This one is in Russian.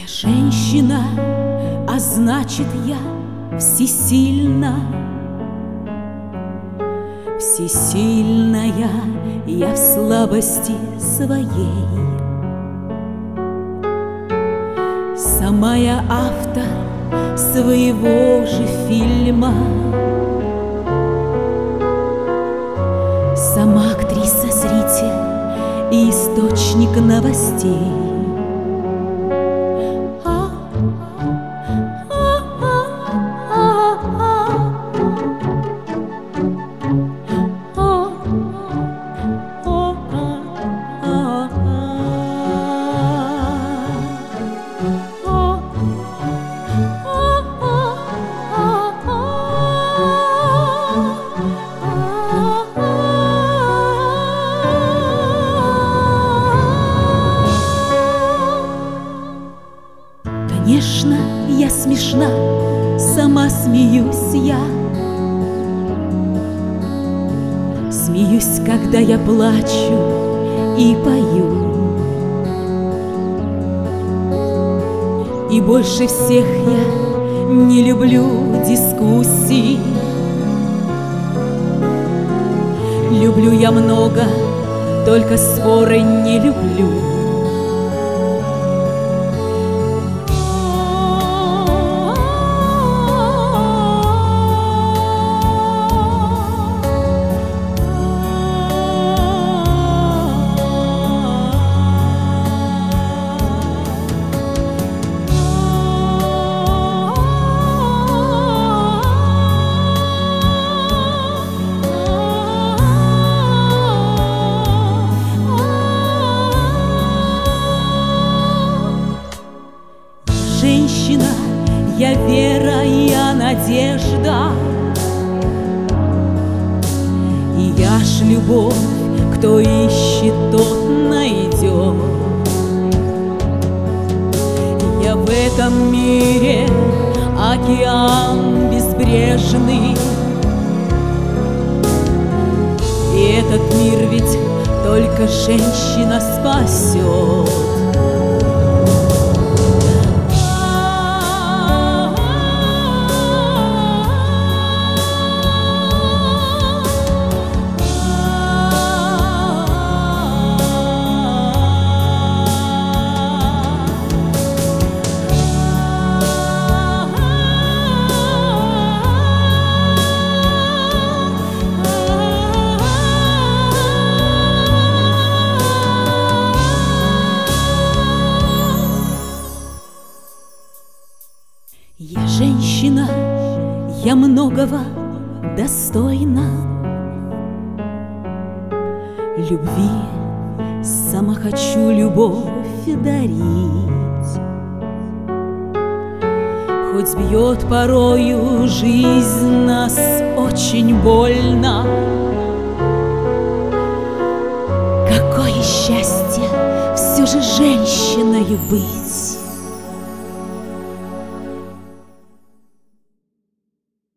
женщина, а значит я всесильна. Всесильная я в слабости своей. Сама я автор своего же фильма. Сама актриса, зритель и источник новостей. Конечно, я смешна, сама смеюсь я. Смеюсь, когда я плачу и пою. И больше всех я не люблю дискуссий. Люблю я много, только споры не люблю. Женщина, я вера, я надежда. И я ж любовь, кто ищет, тот найдет. Я в этом мире океан безбрежный. И этот мир ведь только женщина спасет. Я женщина, я многого достойна. Любви сама хочу любовь дарить. Хоть бьет порою жизнь нас очень больно. Какое счастье все же женщиной быть.